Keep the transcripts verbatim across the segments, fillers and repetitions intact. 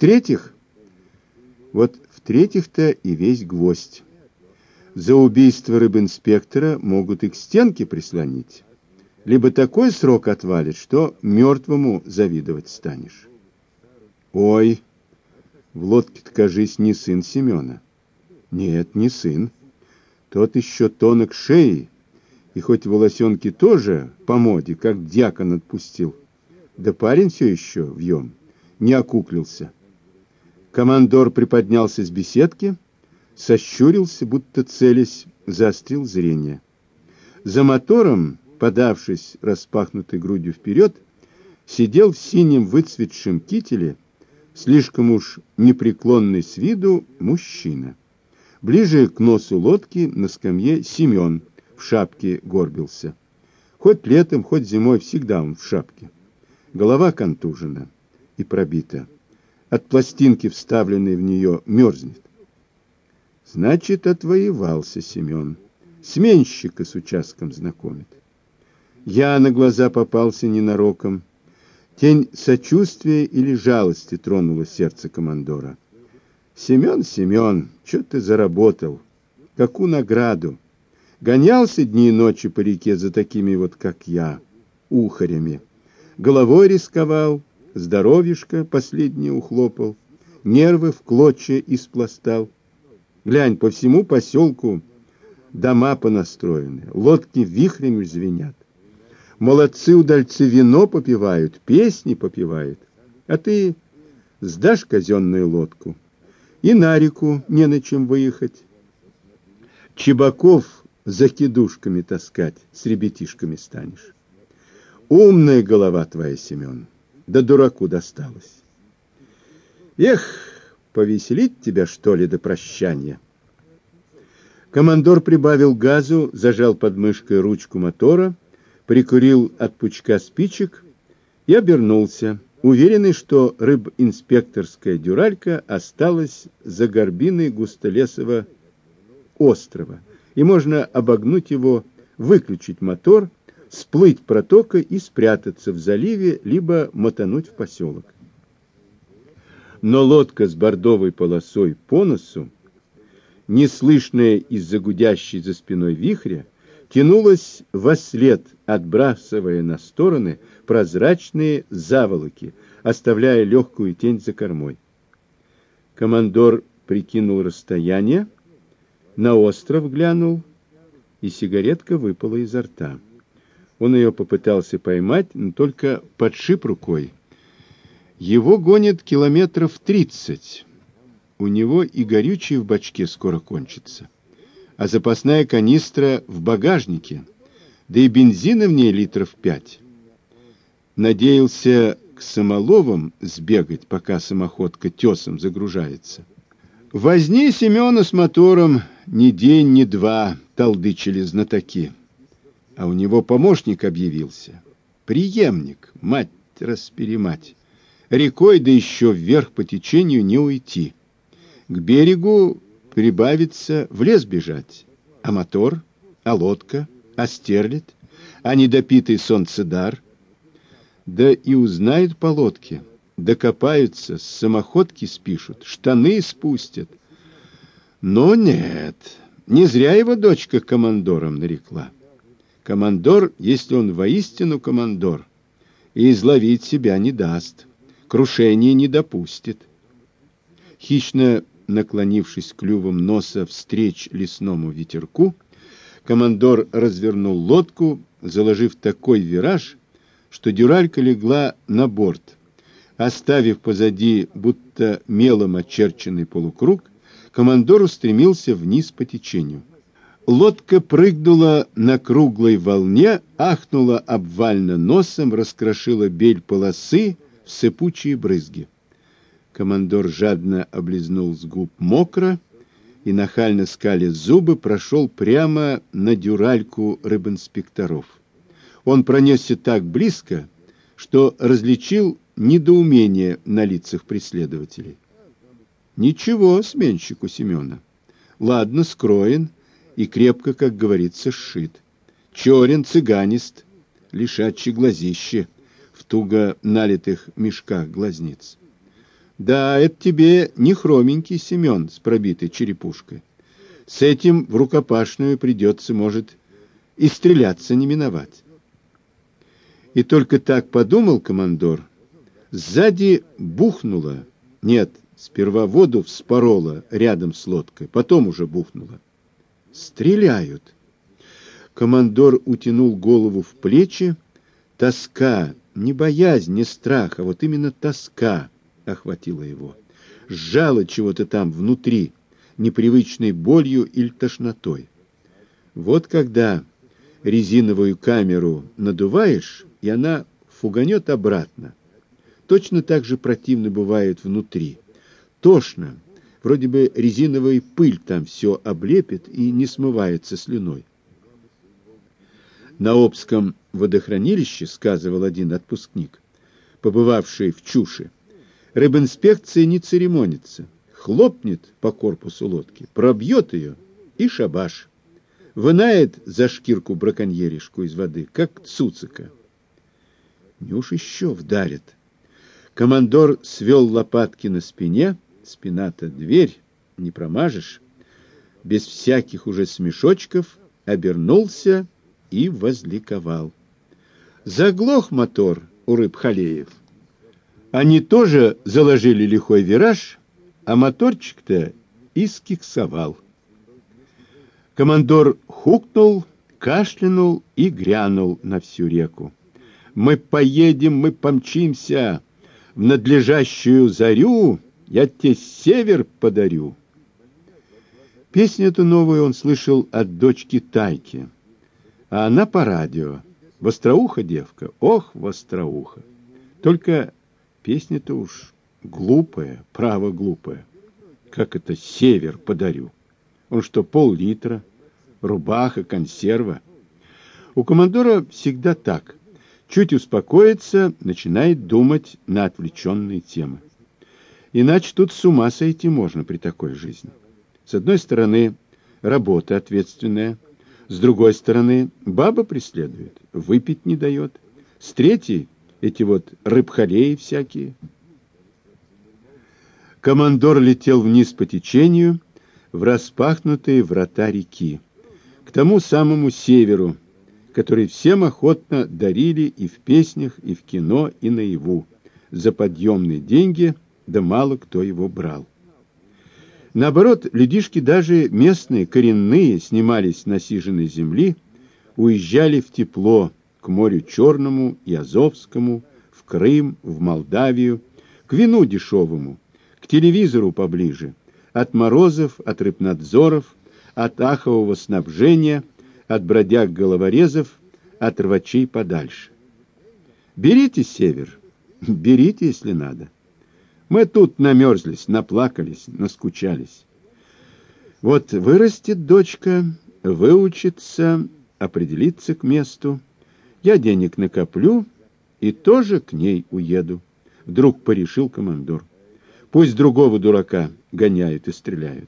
В-третьих, вот в-третьих-то и весь гвоздь. За убийство рыбинспектора могут и к стенке прислонить. Либо такой срок отвалит, что мертвому завидовать станешь. Ой, в лодке-то, кажись, не сын Семена. Нет, не сын. Тот еще тонок шеи, и хоть волосенки тоже по моде, как дьякон отпустил, да парень все еще вьем, не окуклился. Командор приподнялся с беседки, сощурился, будто целясь, заострил зрение. За мотором, подавшись распахнутой грудью вперед, сидел в синем выцветшем кителе, слишком уж непреклонный с виду, мужчина. Ближе к носу лодки на скамье Семен в шапке горбился. Хоть летом, хоть зимой всегда он в шапке. Голова контужена и пробита. От пластинки, вставленной в нее, мерзнет. Значит, отвоевался Семен. Сменщика с участком знакомит. Я на глаза попался ненароком. Тень сочувствия или жалости тронула сердце командора. Семен, Семен, что ты заработал? Какую награду? Гонялся дни и ночи по реке за такими вот, как я, ухарями. Головой рисковал, здоровьишко последнее ухлопал, нервы в клочья испластал. Глянь, по всему поселку дома понастроены, лодки вихрями звенят. Молодцы-удальцы вино попивают, песни попивают. А ты сдашь казенную лодку, и на реку не на чем выехать. Чебаков за кидушками таскать с ребятишками станешь. Умная голова твоя, Семен, да дураку досталась. Эх, повеселить тебя, что ли, до прощания. Командор прибавил газу, зажал под мышкой ручку мотора, прикурил от пучка спичек и обернулся, уверенный, что рыбинспекторская дюралька осталась за горбиной густолесого острова, и можно обогнуть его, выключить мотор, сплыть протокой и спрятаться в заливе, либо мотануть в поселок. Но лодка с бордовой полосой по носу, неслышная из-за гудящей за спиной вихря, тянулась вослед, отбрасывая на стороны прозрачные заволоки, оставляя легкую тень за кормой. Командор прикинул расстояние, на остров глянул, и сигаретка выпала изо рта. Он ее попытался поймать, но только подшип рукой. Его гонит километров тридцать. У него и горючее в бачке скоро кончится. А запасная канистра в багажнике, да и бензина в ней литров пять. Надеялся к Самоловым сбегать, пока самоходка тесом загружается. Возни Семена с мотором ни день, ни два, толдычили знатоки. А у него помощник объявился. Преемник, мать расперемать. Рекой, да еще вверх по течению не уйти. К берегу прибавится, в лес бежать. А мотор, а лодка, а стерлядь, а недопитый солнцедар. Да и узнают по лодке, докопаются, с самоходки спишут, штаны спустят. Но нет, не зря его дочка командором нарекла. Командор, если он воистину командор, и изловить себя не даст, крушения не допустит. Хищно наклонившись клювом носа встреч лесному ветерку, командор развернул лодку, заложив такой вираж, что дюралька легла на борт. Оставив позади будто мелом очерченный полукруг, командор устремился вниз по течению. Лодка прыгнула на круглой волне, ахнула обвально носом, раскрошила бель полосы в сыпучие брызги. Командор жадно облизнул с губ мокро и, нахально скаля зубы, прошел прямо на дюральку рыбинспекторов. Он пронесся так близко, что различил недоумение на лицах преследователей. Ничего сменщику Семена. Ладно, скроен и крепко, как говорится, сшит. Черен, цыганист, лишачьи глазище в туго налитых мешках глазниц. Да, это тебе не хроменький Семен с пробитой черепушкой. С этим в рукопашную придется, может, и стреляться не миновать. И только так подумал командор. Сзади бухнуло. Нет, сперва воду вспорола рядом с лодкой, потом уже бухнуло. Стреляют. Командор утянул голову в плечи. Тоска, не боязнь, не страх, а вот именно тоска охватила его. Сжало чего-то там внутри, непривычной болью или тошнотой. Вот когда резиновую камеру надуваешь, и она фуганет обратно. Точно так же противно бывает внутри. Тошно. Вроде бы резиновая пыль там все облепит и не смывается слюной. На Обском водохранилище, сказывал один отпускник, побывавший в Чуше, рыбинспекция не церемонится. Хлопнет по корпусу лодки, пробьет ее и шабаш. Вынает за шкирку браконьеришку из воды, как цуцика. Не уж еще вдарит. Командор свел лопатки на спине, спина-то дверь, не промажешь, без всяких уже смешочков, обернулся и возликовал. Заглох мотор у рыбхалеев. Они тоже заложили лихой вираж, а моторчик-то искиксовал. Командор хукнул, кашлянул и грянул на всю реку. Мы поедем, мы помчимся, в надлежащую зарю я тебе север подарю. Песню эту новую он слышал от дочки Тайки, а она по радио. Востроуха девка, ох, востроуха. Только песня-то уж глупая, право глупая. Как это север подарю? Он что, пол-литра, рубаха, консерва? У командора всегда так. Чуть успокоится, начинает думать на отвлеченные темы. Иначе тут с ума сойти можно при такой жизни. С одной стороны, работа ответственная, с другой стороны, баба преследует, выпить не дает, с третьей, эти вот рыбхалеи всякие. Командор летел вниз по течению, в распахнутые врата реки, к тому самому северу, который всем охотно дарили и в песнях, и в кино, и наяву, за подъемные деньги, да мало кто его брал. Наоборот, людишки даже местные, коренные, снимались с насиженной земли, уезжали в тепло, к морю Черному и Азовскому, в Крым, в Молдавию, к вину дешевому, к телевизору поближе, от морозов, от рыбнадзоров, от ахового снабжения, от бродяг-головорезов, от рвачей подальше. Берите север, берите, если надо. Мы тут намерзлись, наплакались, наскучались. Вот вырастет дочка, выучится, определится к месту. Я денег накоплю и тоже к ней уеду. Вдруг порешил командор. Пусть другого дурака гоняют и стреляют.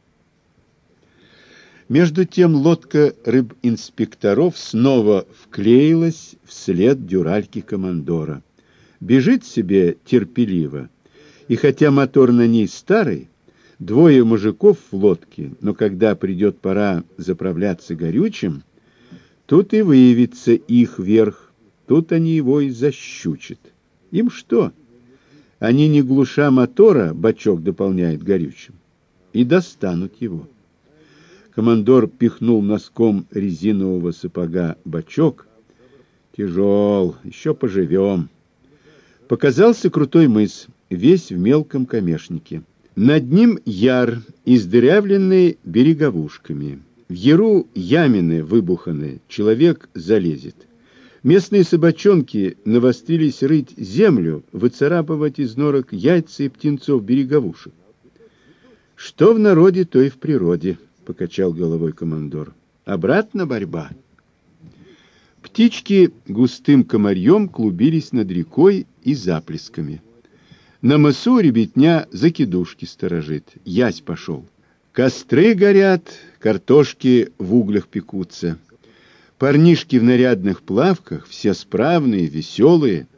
Между тем лодка рыбинспекторов снова вклеилась вслед дюральки командора. Бежит себе терпеливо, и хотя мотор на ней старый, двое мужиков в лодке, но когда придет пора заправляться горючим, тут и выявится их верх, тут они его и защучат. Им что? Они, не глуша мотора, бачок дополняет горючим, и достанут его. Командор пихнул носком резинового сапога бачок. Тяжел, еще поживем. Показался крутой мыс, весь в мелком камешнике. Над ним яр, издырявленный береговушками. В яру ямины выбуханы, человек залезет. Местные собачонки навострились рыть землю, выцарапывать из норок яйца и птенцов береговушек. Что в народе, то и в природе, покачал головой командор. Обратно борьба. Птички густым комарьем клубились над рекой и заплесками. На мысу ребятня закидушки сторожит, ясь пошел. Костры горят, картошки в углях пекутся. Парнишки в нарядных плавках, все справные, веселые,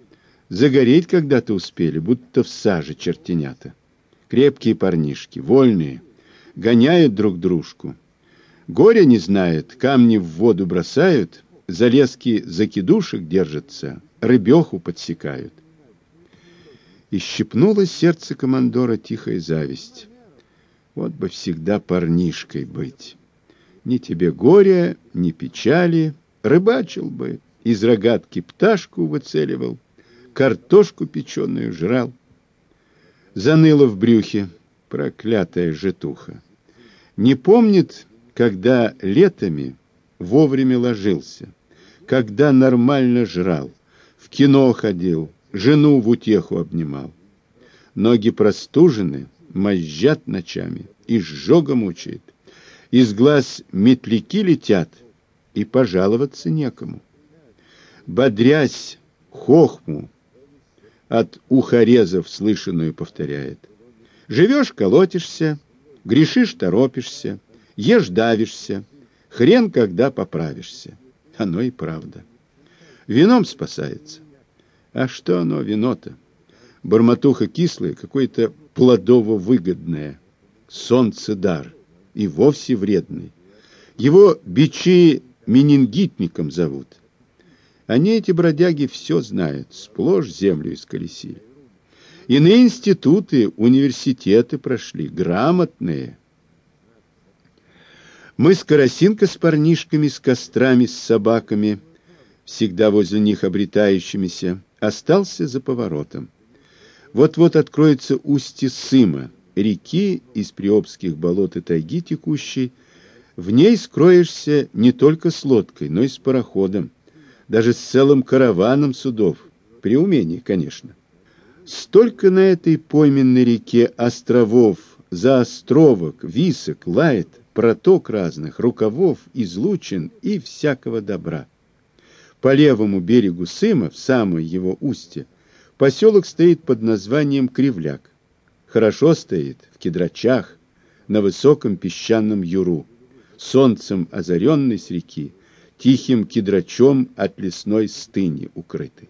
Загореть когда-то успели, будто в саже чертенята. Крепкие парнишки, вольные, гоняют друг дружку. Горя не знает, камни в воду бросают, за лески закидушек держатся, рыбеху подсекают. И щипнуло сердце командора тихая зависть. Вот бы всегда парнишкой быть. Ни тебе горя, ни печали, рыбачил бы, из рогатки пташку выцеливал, картошку печеную жрал. Заныло в брюхе, проклятая житуха. Не помнит, когда летами вовремя ложился, когда нормально жрал, в кино ходил, жену в утеху обнимал. Ноги простужены, мозжат ночами, изжога мучает. Из глаз метляки летят, и пожаловаться некому. Бодрясь хохму от ухорезов слышанную повторяет. Живешь, колотишься, грешишь, торопишься, ешь, давишься, хрен когда поправишься. Оно и правда. Вином спасается. А что оно, вино-то? Бормотуха кислая, какое-то плодово-выгодное. Солнцедар. И вовсе вредный. Его бичи менингитником зовут. Они, эти бродяги, все знают, сплошь землю исколесили. Иные институты, университеты прошли, грамотные. Мы с Карасинко с парнишками, с кострами, с собаками, всегда возле них обретающимися, остался за поворотом. Вот-вот откроется устье Сыма, реки из приобских болот и тайги текущей. В ней скроешься не только с лодкой, но и с пароходом, даже с целым караваном судов, при умении, конечно. Столько на этой пойменной реке островов, заостровок, висок, лает, проток разных, рукавов, излучин и всякого добра. По левому берегу Сыма, в самое его устье, поселок стоит под названием Кривляк. Хорошо стоит, в кедрачах, на высоком песчаном юру, солнцем озаренный с реки, тихим кедрачом от лесной стыни укрытый.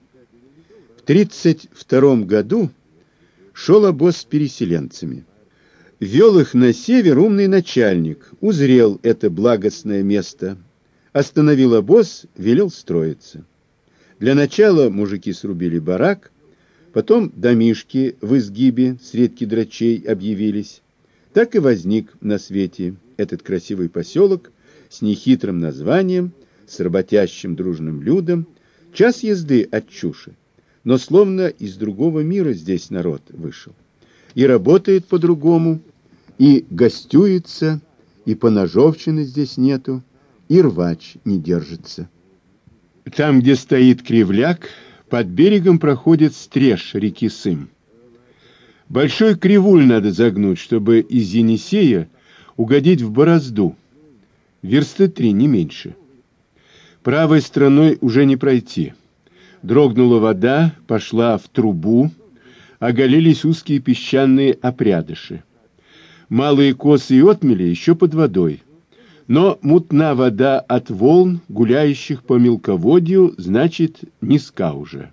В тридцать втором году шел обоз с переселенцами. Вел их на север умный начальник, узрел это благостное место, остановил обоз, велел строиться. Для начала мужики срубили барак, потом домишки в изгибе средь кедрачей объявились. Так и возник на свете этот красивый поселок с нехитрым названием, с работящим дружным людом, час езды от Чуши, но словно из другого мира здесь народ вышел. И работает по-другому, и гостюется, и поножовщины здесь нету, и рвач не держится. Там, где стоит Кривляк, под берегом проходит стреж реки Сым. Большой кривуль надо загнуть, чтобы из Енисея угодить в Борозду. Версты три, не меньше. Правой стороной уже не пройти. Дрогнула вода, пошла в трубу, оголились узкие песчаные опрядыши. Малые косы и отмели еще под водой. Но мутна вода от волн, гуляющих по мелководью, значит, низка уже.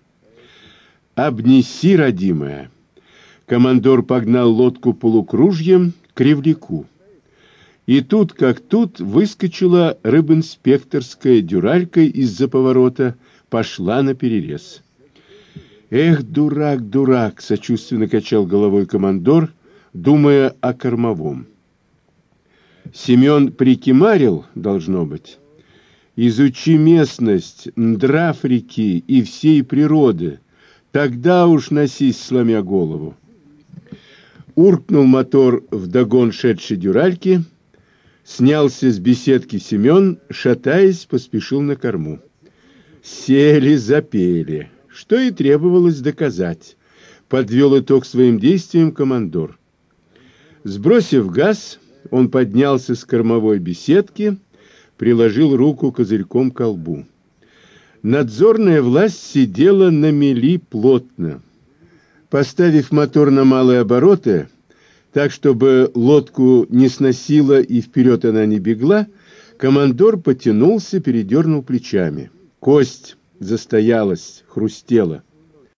«Обнеси, родимая!» Командор погнал лодку полукружьем к Кривляку. И тут, как тут, выскочила рыбинспекторская дюралька из-за поворота, пошла наперерез. «Эх, дурак, дурак!» — сочувственно качал головой командор, думая о кормовом. Семен прикимарил, должно быть. Изучи местность, нрав реки и всей природы, тогда уж носись, сломя голову. Уркнул мотор вдогон шедшей дюральки, снялся с беседки Семен, шатаясь, поспешил на корму. Сели, запели, что и требовалось доказать, подвел итог своим действиям командор. Сбросив газ, он поднялся с кормовой беседки, приложил руку козырьком к колбу. Надзорная власть сидела на мели плотно. Поставив мотор на малые обороты, так, чтобы лодку не сносило и вперед она не бегла, командор потянулся, передернул плечами. Кость застоялась, хрустела.